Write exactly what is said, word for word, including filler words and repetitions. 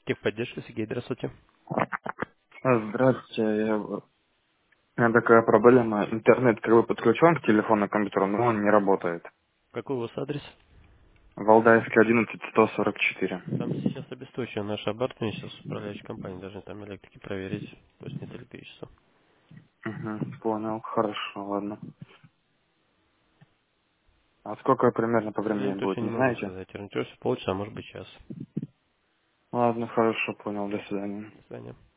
Техподдержка, Сергей, здравствуйте. А, Здравствуйте. Я- У меня такая проблема. Интернет как бы подключен к телефону, к компьютеру, но он не работает. Какой у вас адрес? Валдаевский одиннадцать сто сорок четыре. Там сейчас обесточено наше оборудование, сейчас управляющая компания должны там электрики проверить, пусть нет электричества. Угу, понял. Хорошо, ладно. А сколько примерно по К сожалению, времени будет, точно не не могу знаете? сказать. Ориентируюсь полчаса, а может быть час. Ладно, хорошо, понял. До свидания. До свидания.